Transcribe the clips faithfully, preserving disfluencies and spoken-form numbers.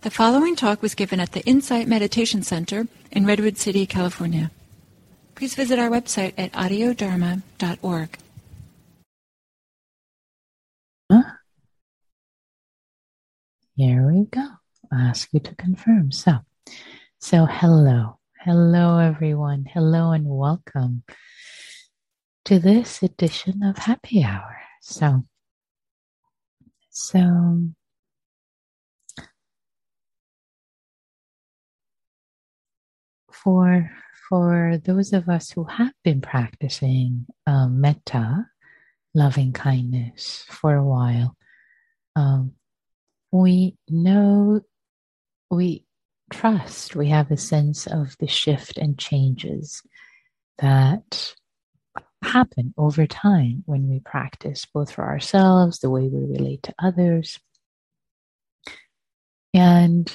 The following talk was given at the Insight Meditation Center in Redwood City, California. Please visit our website at audio dharma dot org. Here we go. I'll ask you to confirm. So, so hello. Hello, everyone. Hello and welcome to this edition of Happy Hour. So, so for for those of us who have been practicing um, metta, loving kindness, for a while, um, we know, we trust, we have a sense of the shift and changes that happen over time when we practice, both for ourselves, the way we relate to others. And,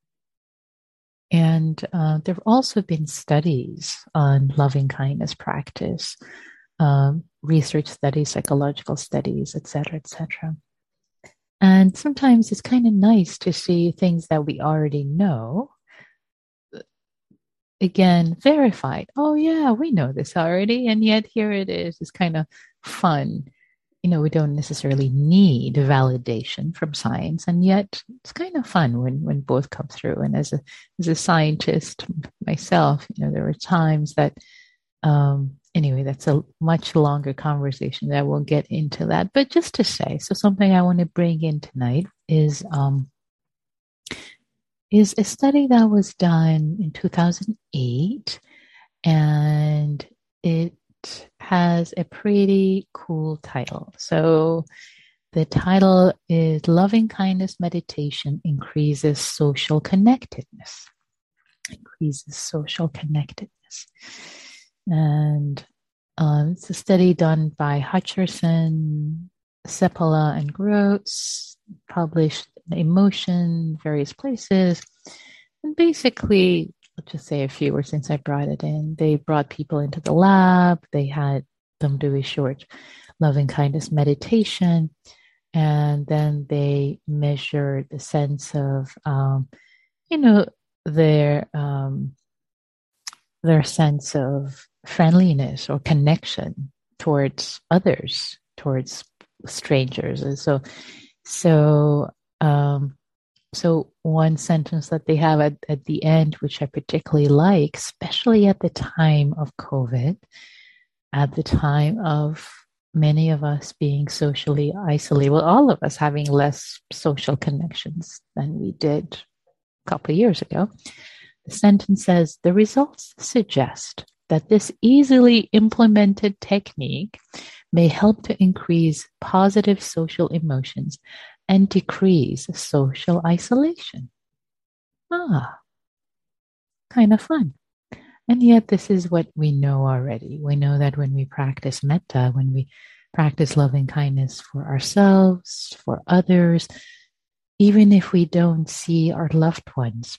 and uh, there have also been studies on loving kindness practice, um, research studies, psychological studies, et cetera, et cetera. And sometimes it's kind of nice to see things that we already know, again, verified. Oh, yeah, we know this already. And yet here it is. It's kind of fun. You know, we don't necessarily need validation from science. And yet it's kind of fun when, when both come through. And as a, as a scientist myself, you know, there were times that, um, anyway, that's a much longer conversation that we'll get into that. But just to say, so something I want to bring in tonight is um, is a study that was done in two thousand eight, and it has a pretty cool title. So the title is Loving Kindness Meditation Increases Social Connectedness. Increases social connectedness. And uh, it's a study done by Hutcherson, Seppala, and Groats, published in Emotion, various places. And basically, let's just say a few words since I brought it in. They brought people into the lab. They had them do a short loving kindness meditation. And then they measured the sense of, um, you know, their um, their sense of friendliness or connection towards others, towards strangers. And so, so, um, so one sentence that they have at, at the end, which I particularly like, especially at the time of COVID, at the time of many of us being socially isolated, well, all of us having less social connections than we did a couple of years ago. The sentence says, the results suggest that this easily implemented technique may help to increase positive social emotions and decrease social isolation. Ah, kind of fun. And yet this is what we know already. We know that when we practice metta, when we practice loving kindness for ourselves, for others, even if we don't see our loved ones,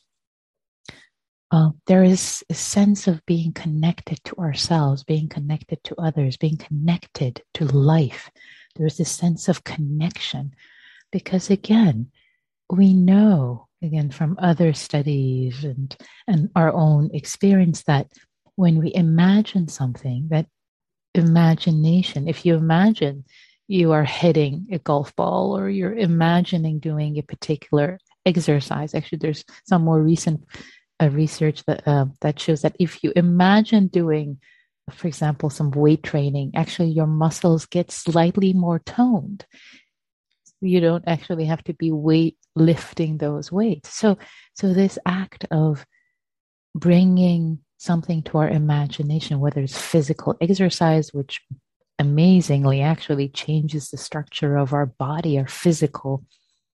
Uh, there is a sense of being connected to ourselves, being connected to others, being connected to life. There is a sense of connection because, again, we know, again, from other studies and, and our own experience that when we imagine something, that imagination, if you imagine you are hitting a golf ball or you're imagining doing a particular exercise, actually, there's some more recent a research that uh, that shows that if you imagine doing, for example, some weight training, actually your muscles get slightly more toned. You don't actually have to be weight lifting those weights. So, so this act of bringing something to our imagination, whether it's physical exercise, which amazingly actually changes the structure of our body, our physical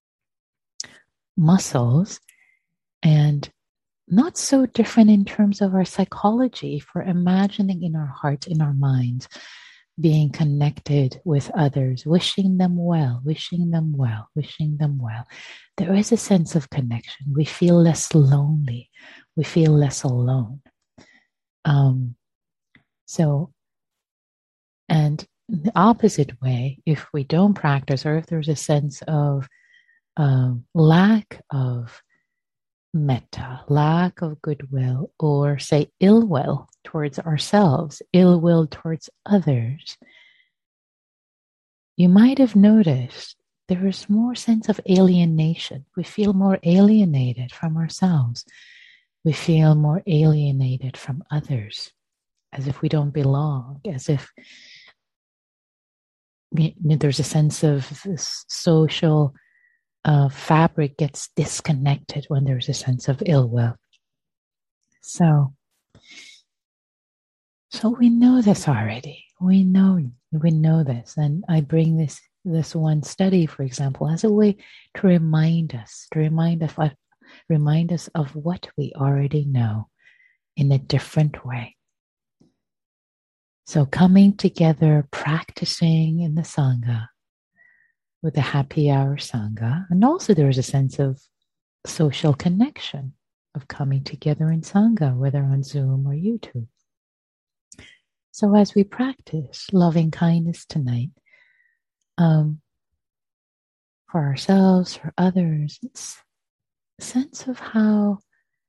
muscles, and not so different in terms of our psychology for imagining in our hearts, in our minds, being connected with others, wishing them well, wishing them well, wishing them well. There is a sense of connection. We feel less lonely. We feel less alone. Um, so, and the opposite way, if we don't practice or if there's a sense of um, lack of metta, lack of goodwill, or say ill will towards ourselves, ill will towards others, you might have noticed there is more sense of alienation. We feel more alienated from ourselves. We feel more alienated from others, as if we don't belong, as if we, there's a sense of this social uh, fabric gets disconnected when there's a sense of ill will. So, so we know this already. We know we know this, and I bring this this one study, for example, as a way to remind us, to remind us, remind us of what we already know in a different way. So, coming together, practicing in the Sangha with the happy hour Sangha, and also there is a sense of social connection of coming together in Sangha, whether on Zoom or YouTube. So as we practice loving kindness tonight, um, for ourselves, for others, it's a sense of how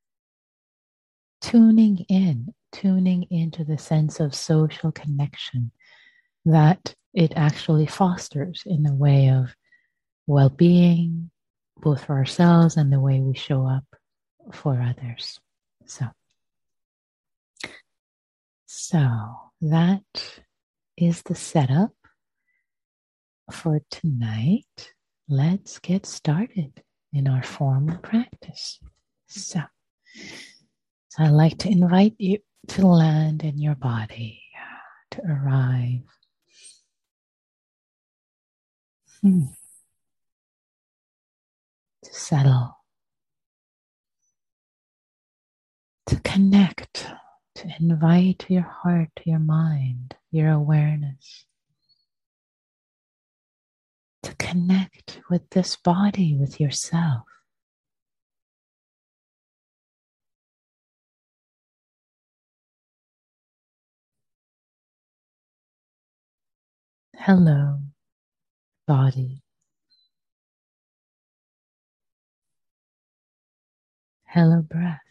tuning in, tuning into the sense of social connection that it actually fosters in the way of well-being, both for ourselves and the way we show up for others. So, so that is the setup for tonight. Let's get started in our formal practice. So, so I'd like to invite you to land in your body, to arrive. Hmm. To settle, to connect, to invite your heart, your mind, your awareness, to connect with this body, with yourself. Hello, body. Hello, breath.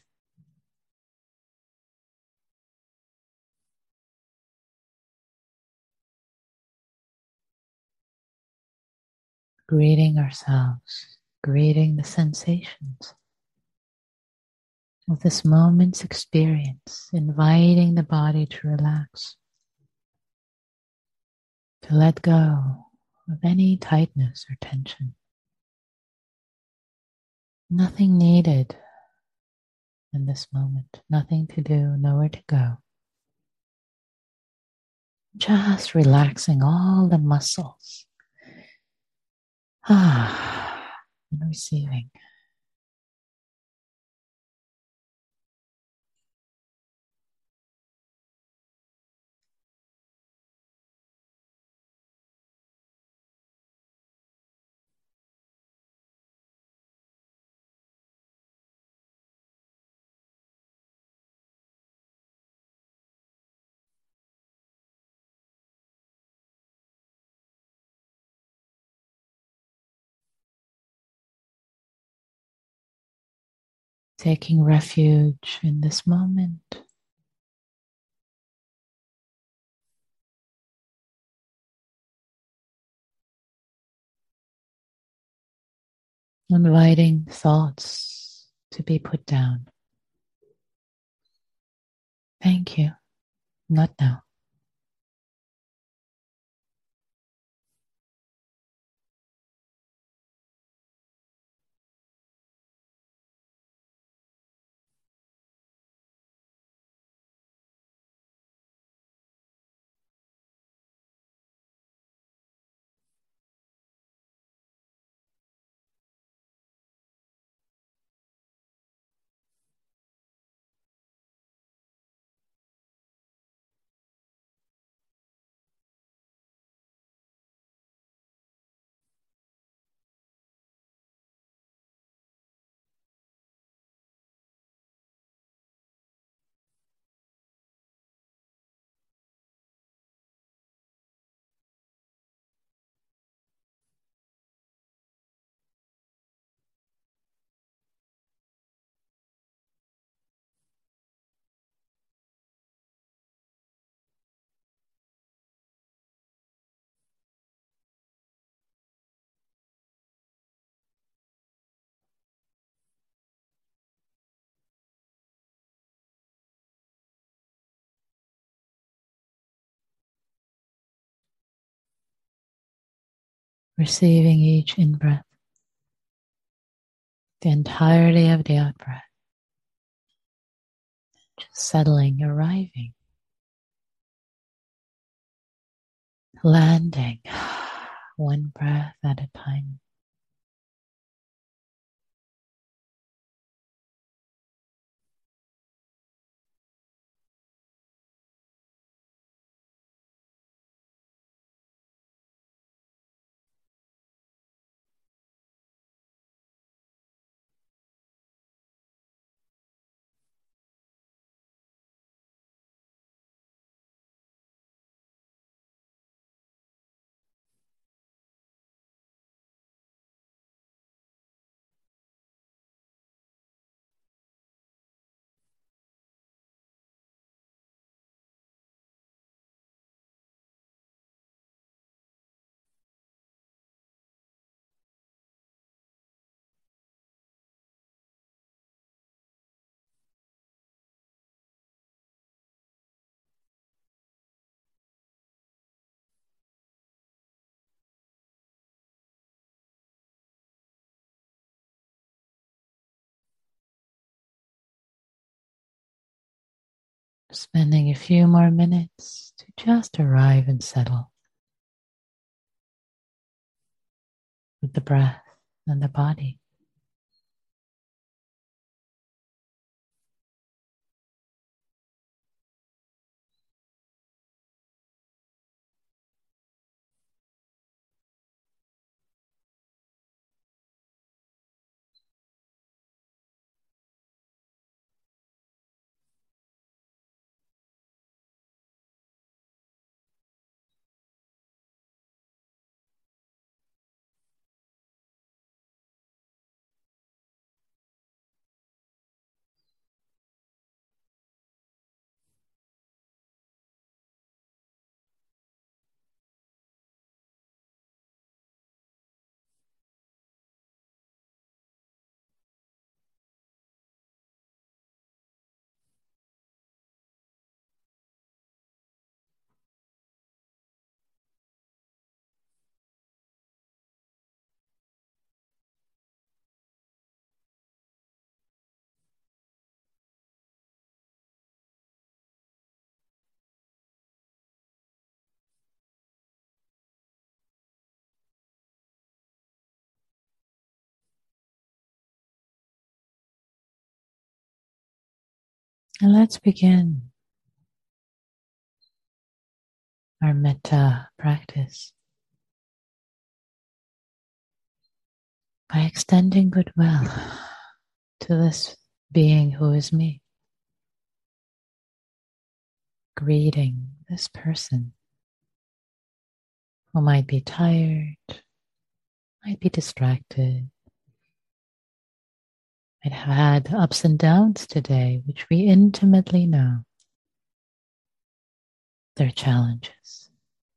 Greeting ourselves, greeting the sensations of this moment's experience, inviting the body to relax, to let go of any tightness or tension. Nothing needed in this moment, nothing to do, nowhere to go. Just relaxing all the muscles. Ah, and receiving. Taking refuge in this moment. Inviting thoughts to be put down. Thank you. Not now. receiving each in-breath, the entirety of the out-breath, just settling, arriving, landing, one breath at a time. Spending a few more minutes to just arrive and settle with the breath and the body. And let's begin our metta practice by extending goodwill to this being who is me, greeting this person who might be tired, might be distracted, might have had ups and downs today, which we intimately know. Their challenges.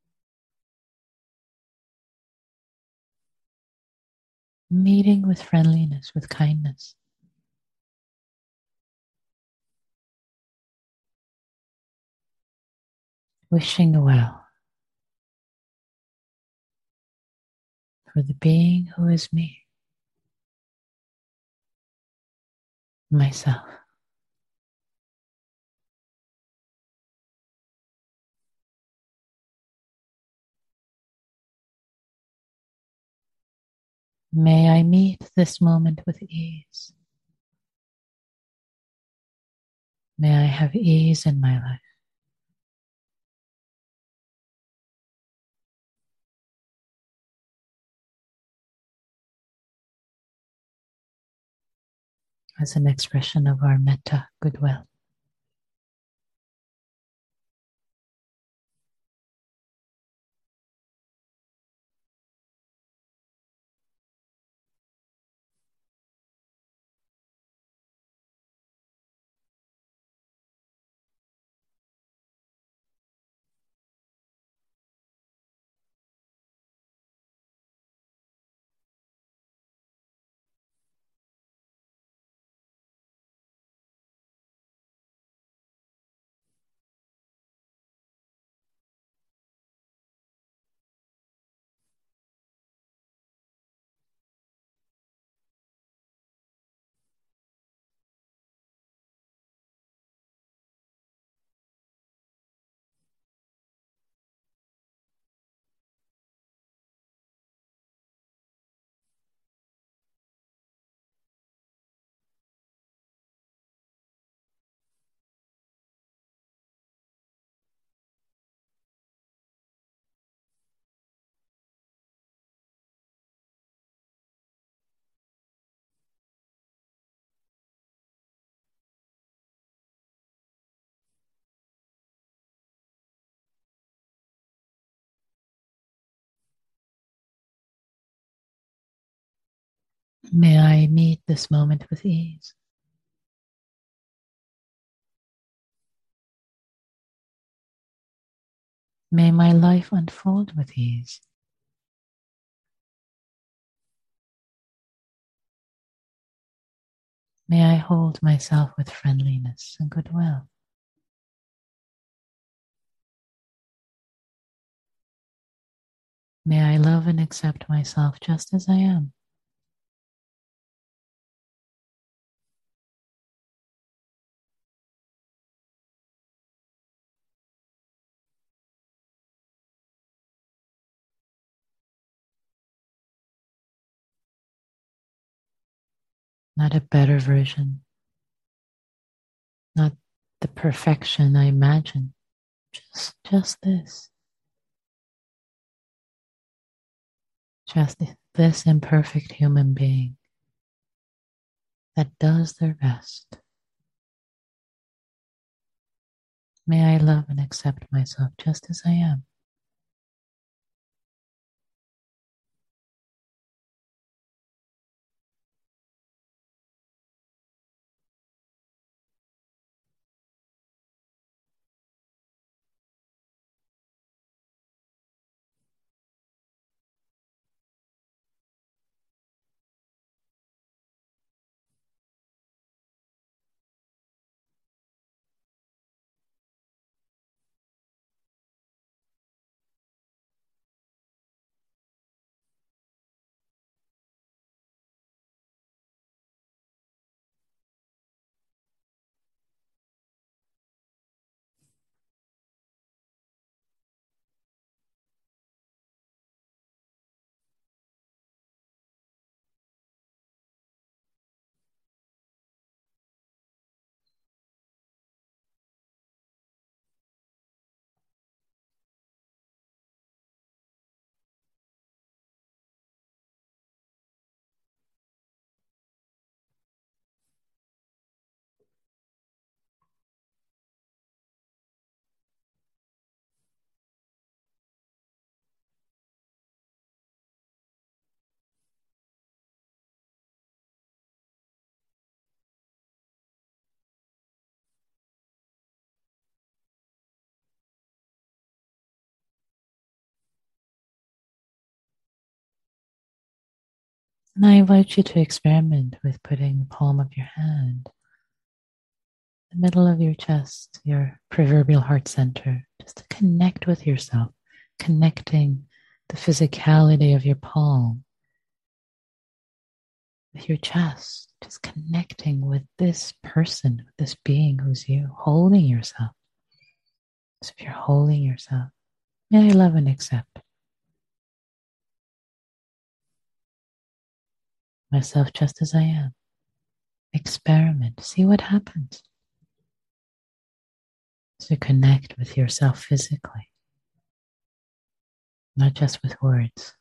Meeting with friendliness, with kindness. Wishing well for the being who is me, myself. May I meet this moment with ease. May I have ease in my life. As an expression of our metta, goodwill. May I meet this moment with ease. May my life unfold with ease. May I hold myself with friendliness and goodwill. May I love and accept myself just as I am. Not a better version, not the perfection I imagine, just, just this. Just this imperfect human being that does their best. May I love and accept myself just as I am. And I invite you to experiment with putting the palm of your hand in the middle of your chest, your proverbial heart center, just to connect with yourself, connecting the physicality of your palm with your chest, just connecting with this person, with this being who's you, holding yourself. So if you're holding yourself, may I love and accept myself just as I am. Experiment, see what happens. So connect with yourself physically, not just with words.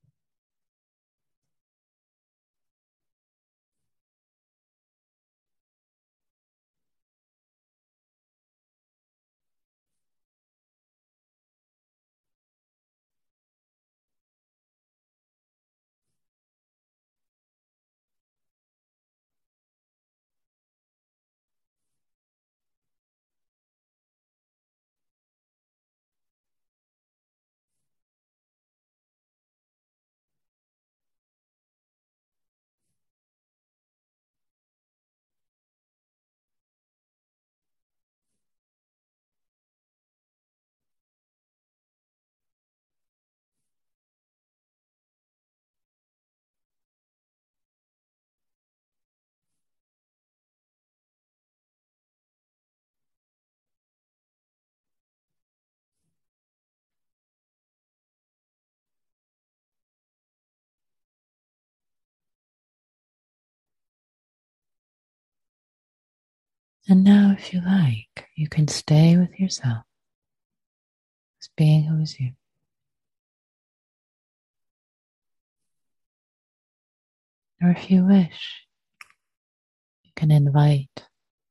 And now, if you like, you can stay with yourself as being who is you. Or if you wish, you can invite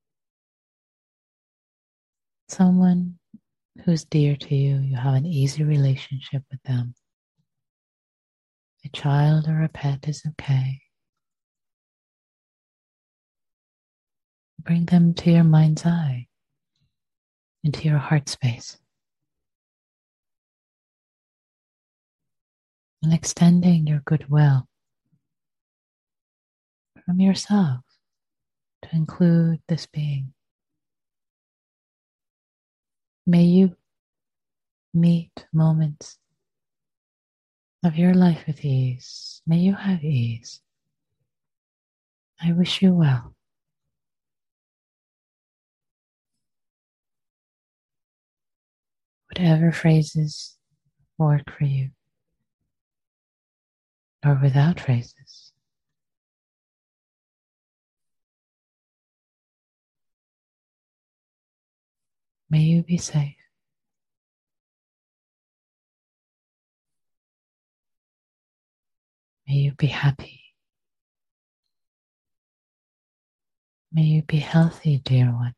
someone who's dear to you, you have an easy relationship with them. A child or a pet is okay. Bring them to your mind's eye, into your heart space, and extending your goodwill from yourself to include this being. May you meet moments of your life with ease. May you have ease. I wish you well. Whatever phrases work for you, or without phrases. May you be safe. May you be happy. May you be healthy, dear one.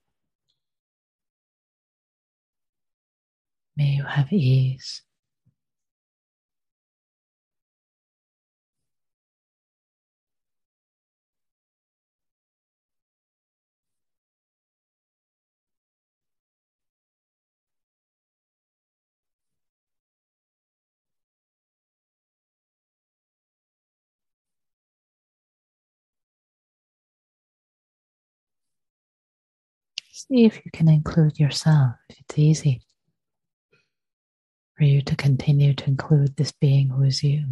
May you have ease. See if you can include yourself. It's easy for you to continue to include this being who is you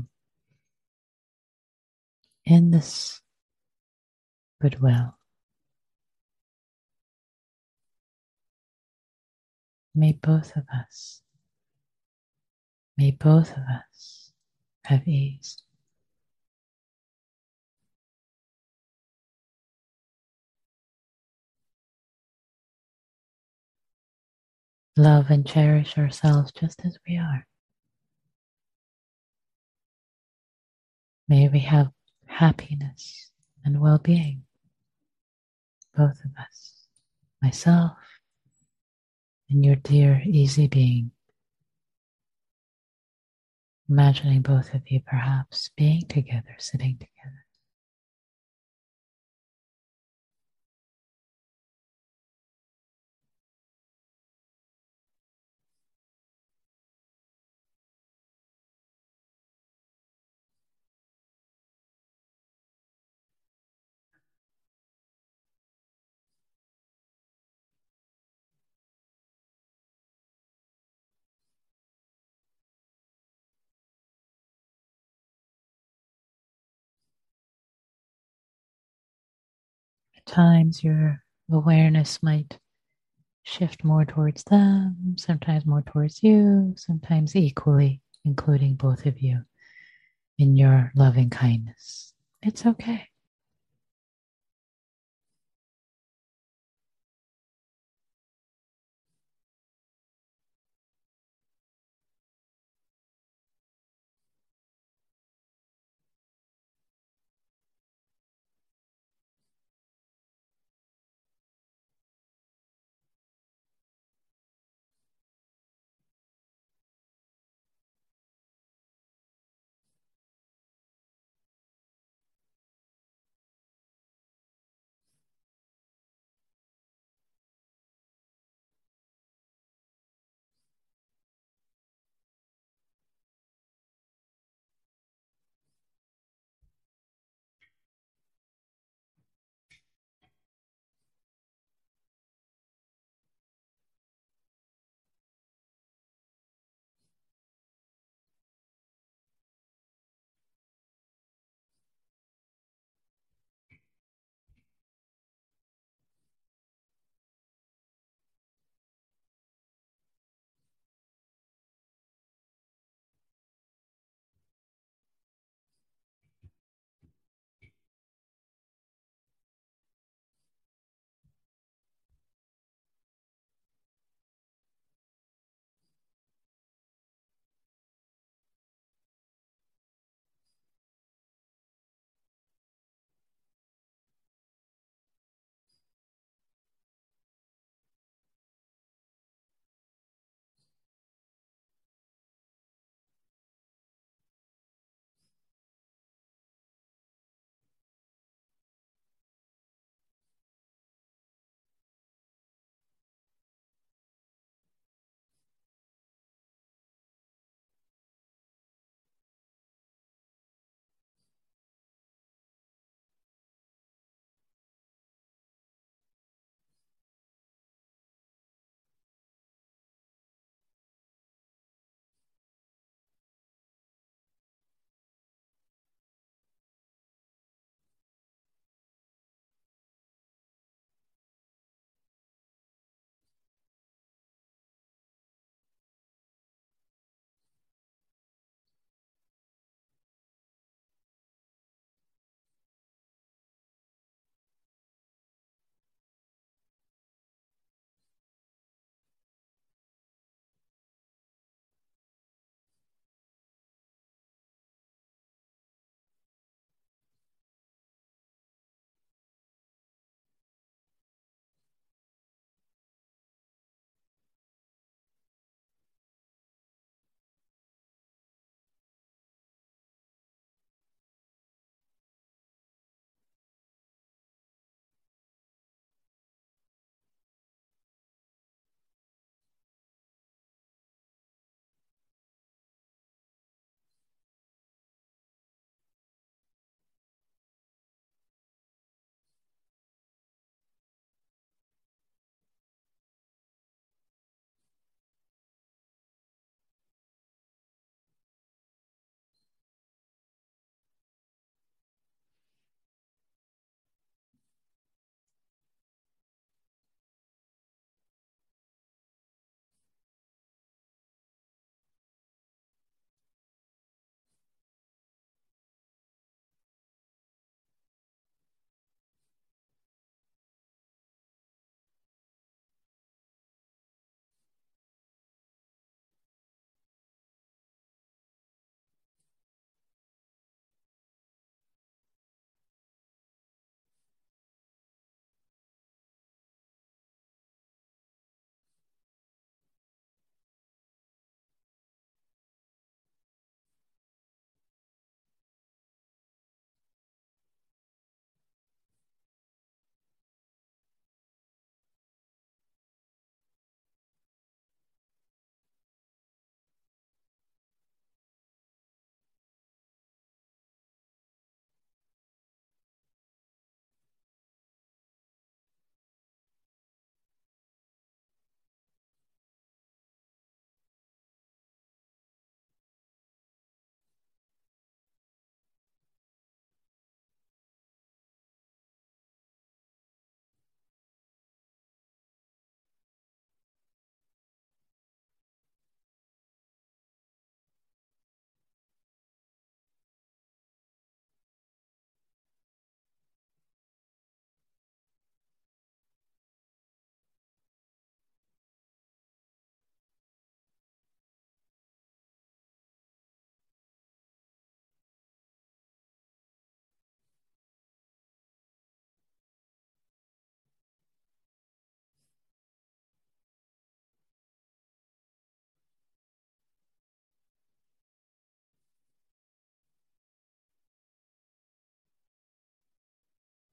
in this goodwill. May both of us, may both of us have ease. Love and cherish ourselves just as we are. May we have happiness and well-being, both of us, myself and your dear easy being. Imagining both of you perhaps being together, sitting together. At times your awareness might shift more towards them, sometimes more towards you, sometimes equally, including both of you in your loving kindness. It's okay.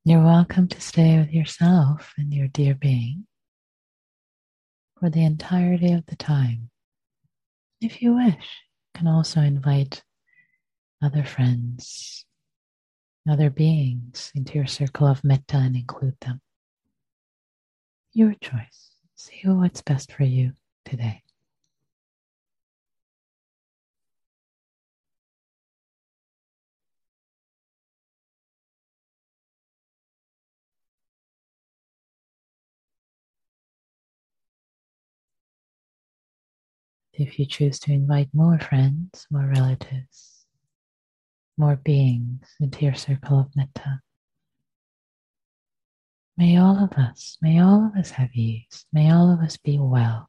You're welcome to stay with yourself and your dear being for the entirety of the time. If you wish, you can also invite other friends, other beings into your circle of metta and include them. Your choice. See what's best for you today. If you choose to invite more friends, more relatives, more beings into your circle of metta, may all of us, may all of us have ease, may all of us be well.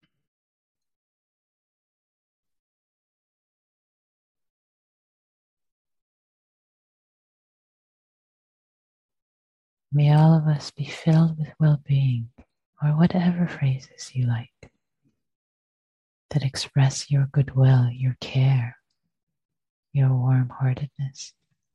May all of us be filled with well-being, or whatever phrases you like, that express your goodwill, your care, your warm-heartedness.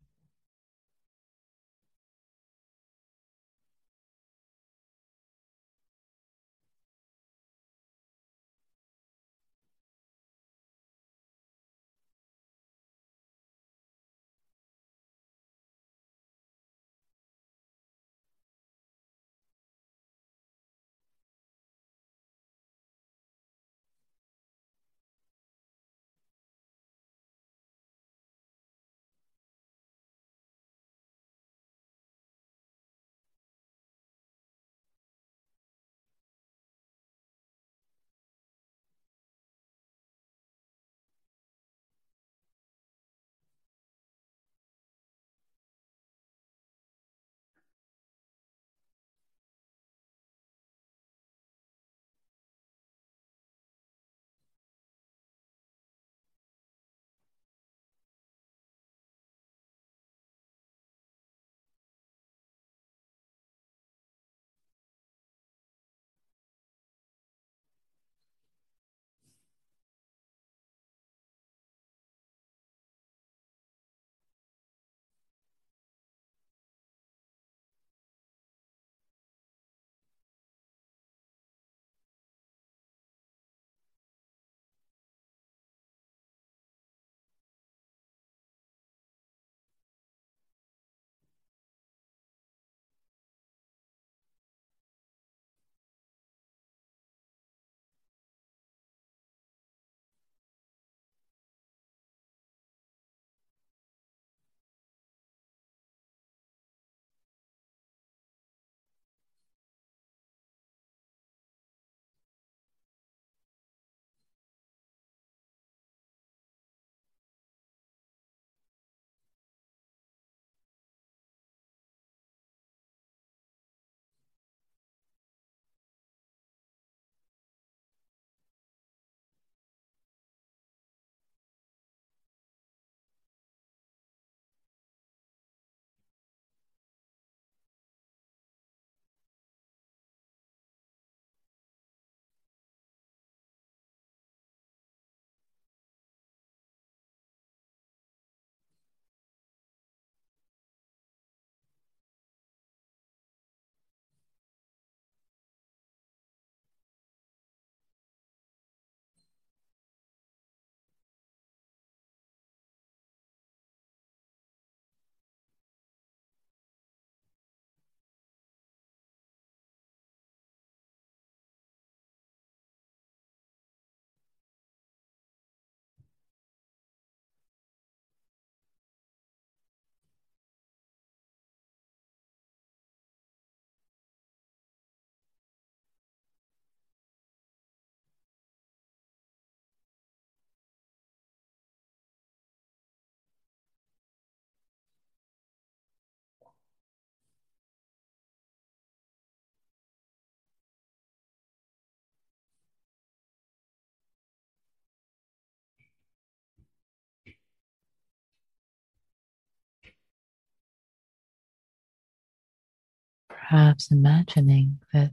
Perhaps imagining that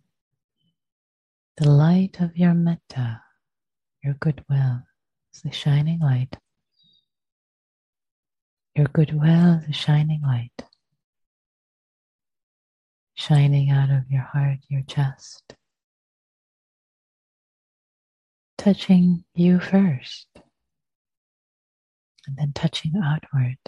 the light of your metta, your goodwill, is the shining light. Your goodwill is a shining light. shining out of your heart, your chest, touching you first, and then touching outward.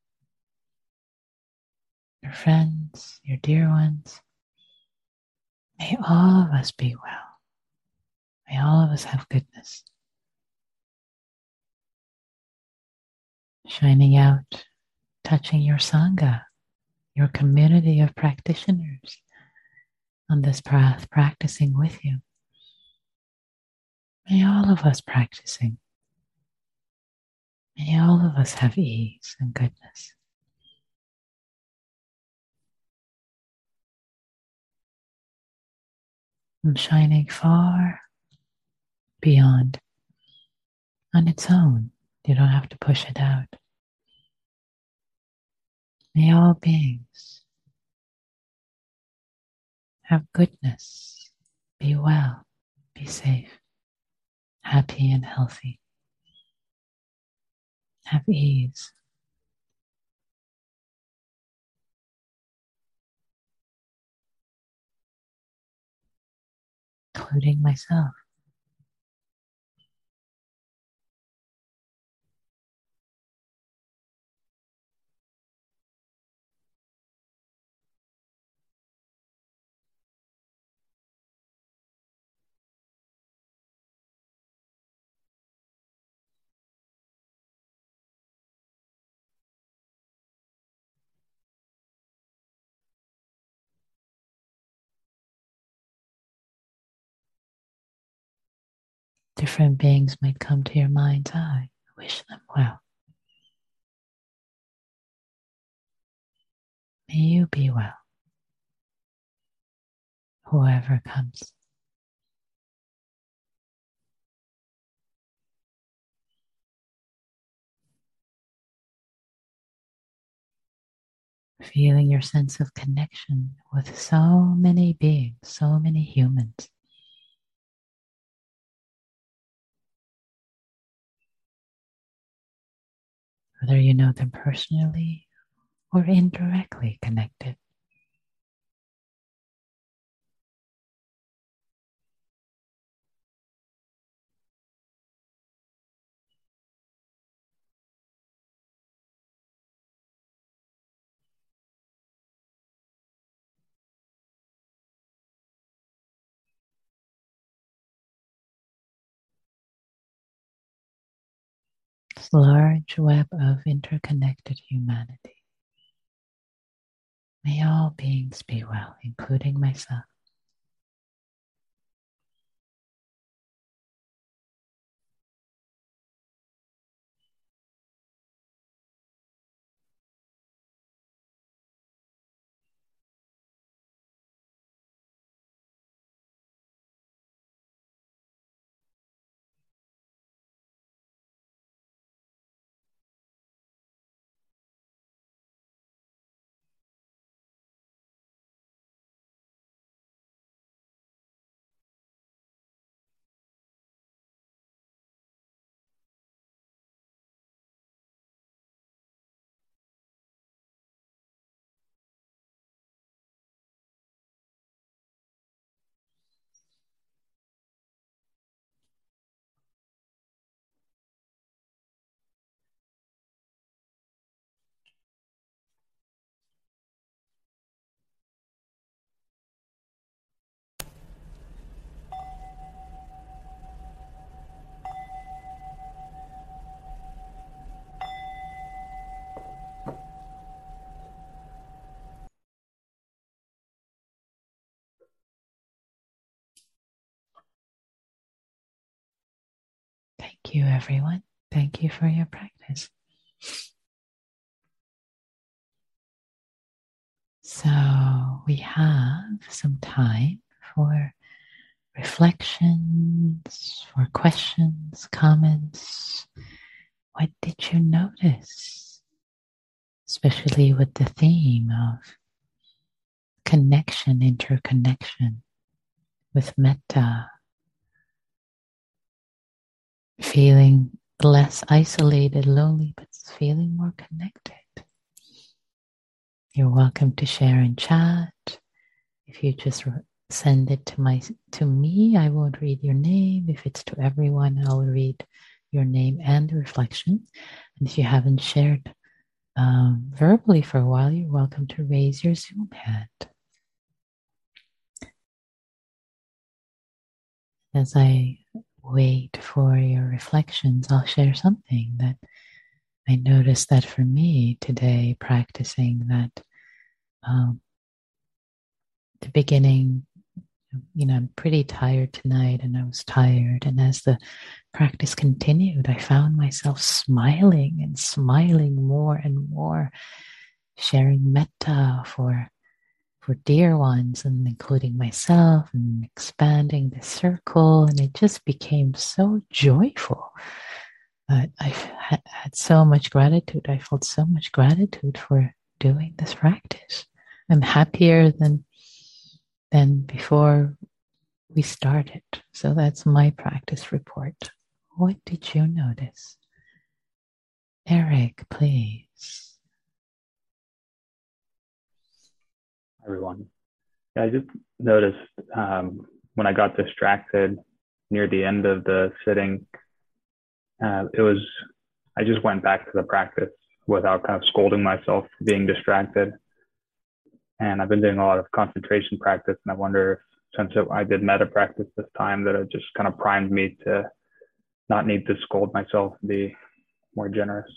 Your friends, your dear ones, may all of us be well. May all of us have goodness. Shining out, touching your Sangha, your community of practitioners on this path, practicing with you. May all of us practicing. May all of us have ease and goodness. And shining far beyond on its own. You don't have to push it out. May all beings have goodness, be well, be safe, happy and healthy, have ease. Including myself. Different beings might come to your mind's eye. Wish them well. May you be well. Whoever comes. Feeling your sense of connection with so many beings, so many humans. Whether you know them personally or indirectly connected. This large web of interconnected humanity. May all beings be well, including myself. Thank you, everyone. Thank you for your practice. So we have some time for reflections, for questions, comments. What did you notice? Especially with the theme of connection, interconnection with metta. Feeling less isolated, lonely, but feeling more connected. You're welcome to share in chat if you just send it to my to me, I won't read your name. If it's to everyone, I'll read your name and the reflection. And if you haven't shared um, verbally for a while, you're welcome to raise your Zoom hand. As I wait for your reflections, I'll share something that I noticed that for me today, practicing that um, the beginning, you know, I'm pretty tired tonight, and I was tired. And as the practice continued, I found myself smiling and smiling more and more, sharing metta for for dear ones, and including myself, and expanding the circle. And it just became so joyful. Uh, I've ha- had so much gratitude. I felt so much gratitude for doing this practice. I'm happier than than before we started. So that's my practice report. What did you notice? Eric, please. Everyone. Yeah, I just noticed um, when I got distracted near the end of the sitting, uh, it was, I just went back to the practice without kind of scolding myself for being distracted. And I've been doing a lot of concentration practice, and I wonder if, since it, I did metta practice this time, that it just kind of primed me to not need to scold myself and be more generous.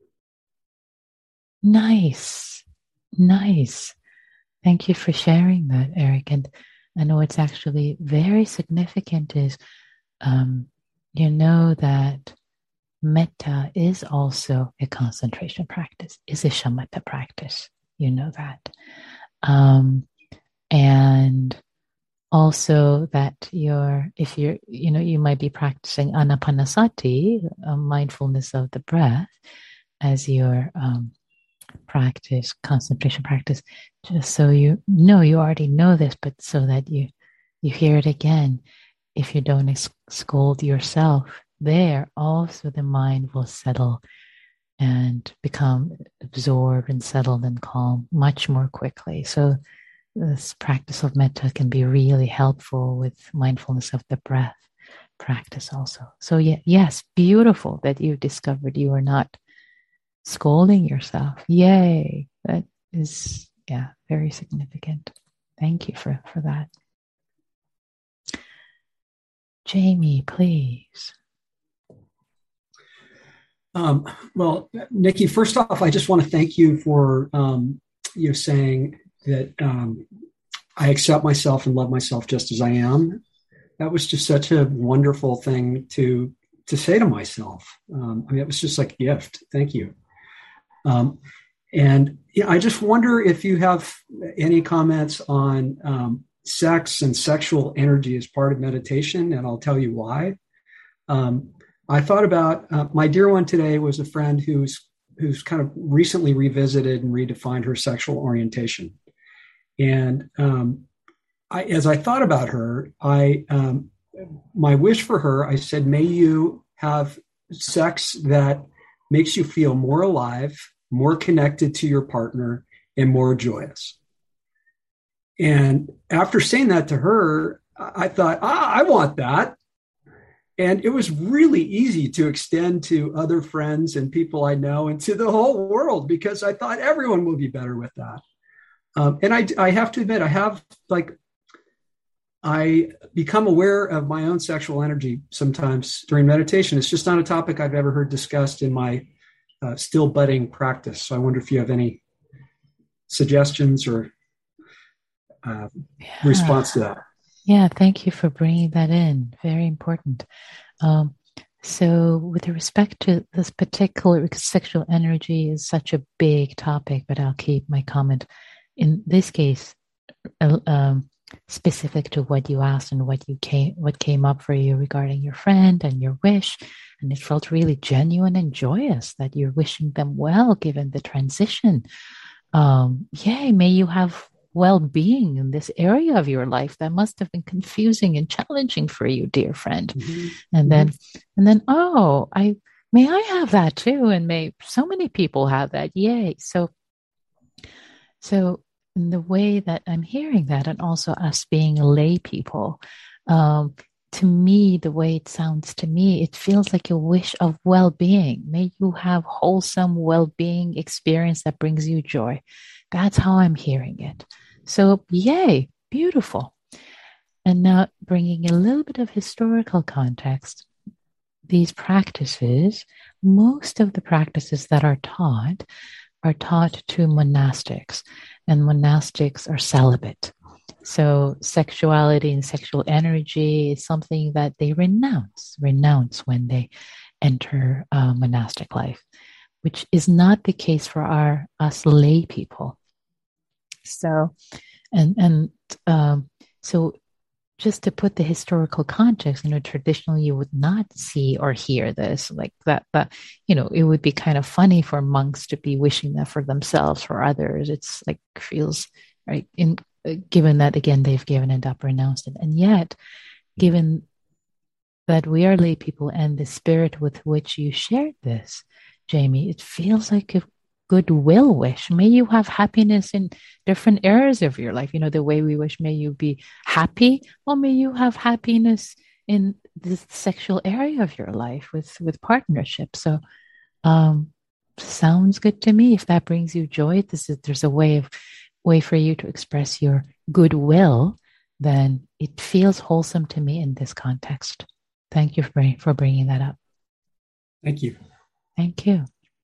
Nice. Nice. Thank you for sharing that, Eric. And I know it's actually very significant is, um, you know, that metta is also a concentration practice, is a shamatha practice. You know that. Um, and also that you're, if you're, you know, you might be practicing anapanasati, uh, mindfulness of the breath, as your um, practice, concentration practice, just so you know, you already know this, but so that you you hear it again. If you don't ex- scold yourself there, also the mind will settle and become absorbed and settled and calm much more quickly. So this practice of metta can be really helpful with mindfulness of the breath practice also. So yeah, yes, beautiful that you discovered you are not scolding yourself. Yay. That is, yeah, very significant. Thank you for, for that. Jamie, please. Um, well, Nikki, first off, I just want to thank you for um, you saying that um, I accept myself and love myself just as I am. That was just such a wonderful thing to to say to myself. Um, I mean, it was just like a gift. Thank you. Um, and yeah, I just wonder if you have any comments on um, sex and sexual energy as part of meditation, and I'll tell you why. Um, I thought about uh, my dear one today was a friend who's who's kind of recently revisited and redefined her sexual orientation, and um, I, as I thought about her, I um, my wish for her, I said, may you have sex that makes you feel more alive, more connected to your partner, and more joyous. And after saying that to her, I thought, ah, I want that. And it was really easy to extend to other friends and people I know and to the whole world, because I thought everyone will be better with that. Um, and I, I have to admit, I have like, I become aware of my own sexual energy sometimes during meditation. It's just not a topic I've ever heard discussed in my uh, still budding practice. So I wonder if you have any suggestions or uh, yeah. response to that. Yeah, thank you for bringing that in. Very important. Um, so with respect to this particular, because sexual energy is such a big topic, but I'll keep my comment in this case uh, um, specific to what you asked and what you came, what came up for you regarding your friend and your wish. And it felt really genuine and joyous that you're wishing them well, given the transition. Um, yay, may you have well-being in this area of your life that must have been confusing and challenging for you, dear friend. Mm-hmm. And then, mm-hmm. and then, oh, I, may I have that too. And may so many people have that. Yay. So, so in the way that I'm hearing that, and also us being lay people, um, to me, the way it sounds to me, it feels like a wish of well-being. May you have wholesome well-being experience that brings you joy. That's how I'm hearing it. So, yay, beautiful. And now bringing a little bit of historical context, these practices, most of the practices that are taught are taught to monastics, and monastics are celibate. So sexuality and sexual energy is something that they renounce, renounce when they enter uh, monastic life, which is not the case for our us lay people. So, and and um, so, just to put the historical context, you know, traditionally you would not see or hear this like that. But you know, it would be kind of funny for monks to be wishing that for themselves, for others. It's like feels right in. Given that, again, they've given it up, renounced it. And yet, given that we are lay people and the spirit with which you shared this, Jamie, it feels like a goodwill wish. May you have happiness in different areas of your life. You know, the way we wish, may you be happy, or may you have happiness in this sexual area of your life with, with partnership. So, um, sounds good to me. If that brings you joy, this is, there's a way of way for you to express your goodwill, then it feels wholesome to me in this context. Thank you for, for bringing that up. Thank you. Thank you.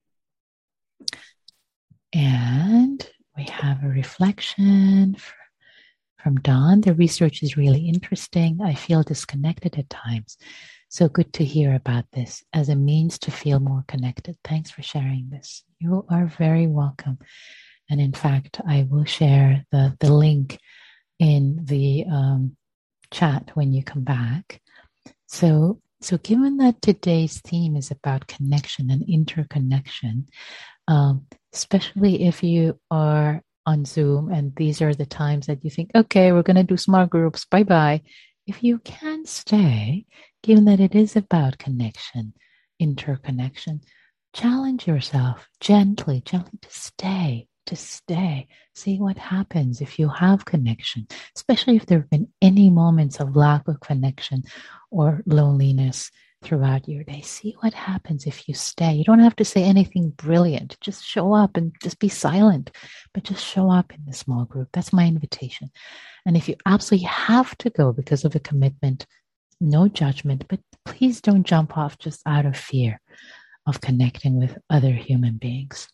And we have a reflection from Dawn. The research is really interesting. I feel disconnected at times. So good to hear about this as a means to feel more connected. Thanks for sharing this. You are very welcome. And in fact, I will share the, the link in the um, chat when you come back. So, so given that today's theme is about connection and interconnection, um, especially if you are on Zoom and these are the times that you think, okay, we're going to do small groups, bye-bye. If you can stay, given that it is about connection, interconnection, challenge yourself gently, gently to stay. to stay, see what happens if you have connection, especially if there have been any moments of lack of connection or loneliness throughout your day. See what happens if you stay. You don't have to say anything brilliant. Just show up and just be silent, but just show up in the small group. That's my invitation. And if you absolutely have to go because of a commitment, no judgment, but please don't jump off just out of fear of connecting with other human beings.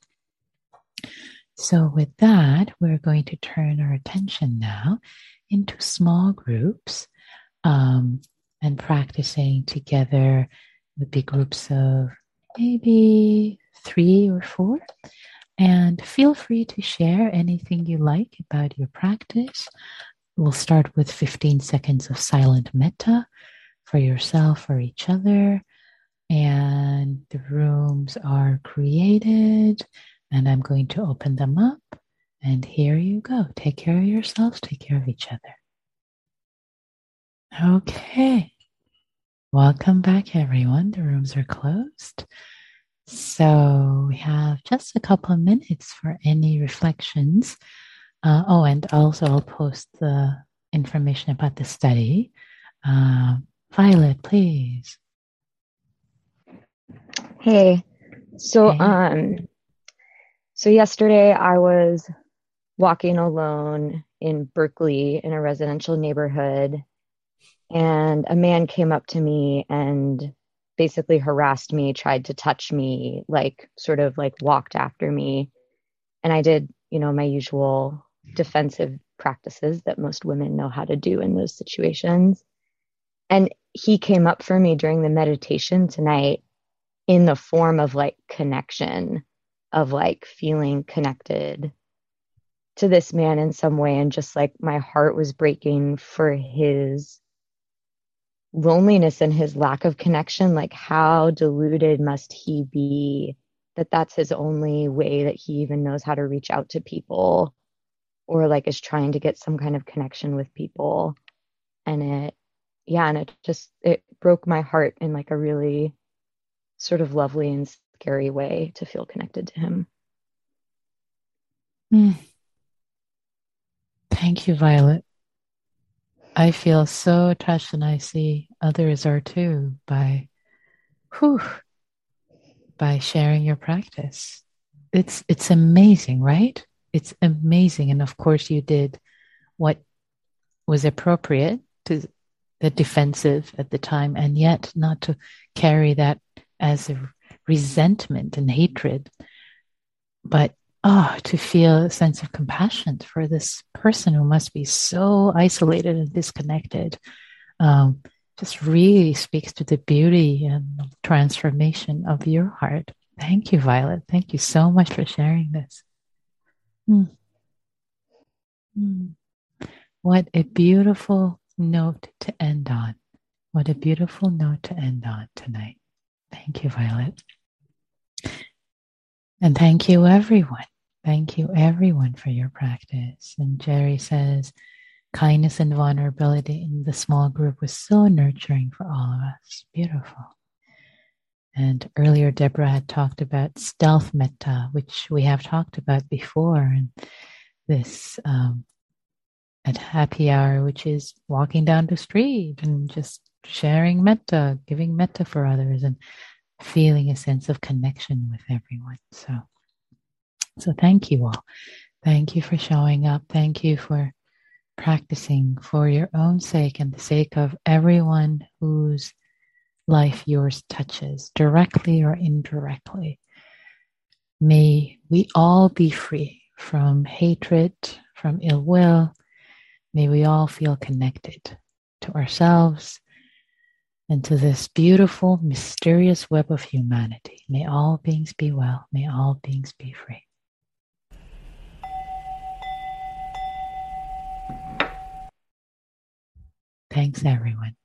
So with that, we're going to turn our attention now into small groups um, and practicing together with big groups of maybe three or four. And feel free to share anything you like about your practice. We'll start with fifteen seconds of silent metta for yourself or each other. And the rooms are created. And I'm going to open them up. And here you go. Take care of yourselves. Take care of each other. Okay. Welcome back, everyone. The rooms are closed. So we have just a couple of minutes for any reflections. Uh, oh, and also I'll post the information about the study. Uh, Violet, please. Hey. So, hey. um... So yesterday I was walking alone in Berkeley in a residential neighborhood, and a man came up to me and basically harassed me, tried to touch me, like sort of like walked after me. And I did, you know, my usual defensive practices that most women know how to do in those situations. And he came up for me during the meditation tonight in the form of like connection, of like feeling connected to this man in some way. And just like my heart was breaking for his loneliness and his lack of connection. Like how deluded must he be that that's his only way that he even knows how to reach out to people, or like is trying to get some kind of connection with people. And it, yeah, and it just, it broke my heart in like a really sort of lovely and scary way to feel connected to him. Mm. Thank you, Violet. I feel so touched, and I see others are too, by, whew, by sharing your practice. It's it's amazing, right? It's amazing. And of course you did what was appropriate to the defensive at the time, and yet not to carry that as a resentment and hatred, but oh, to feel a sense of compassion for this person who must be so isolated and disconnected. Um, just really speaks to the beauty and transformation of your heart. Thank you, Violet. Thank you so much for sharing this. Mm. Mm. What a beautiful note to end on. What a beautiful note to end on tonight. Thank you, Violet. And thank you, everyone. Thank you, everyone, for your practice. And Jerry says, kindness and vulnerability in the small group was so nurturing for all of us. Beautiful. And earlier, Deborah had talked about stealth metta, which we have talked about before. And this um, at happy hour, which is walking down the street and just sharing metta, giving metta for others, and feeling a sense of connection with everyone. So, so thank you all. Thank you for showing up. Thank you for practicing for your own sake and the sake of everyone whose life yours touches, directly or indirectly. May we all be free from hatred, from ill will. May we all feel connected to ourselves and to this beautiful, mysterious web of humanity. May all beings be well. May all beings be free. Thanks, everyone.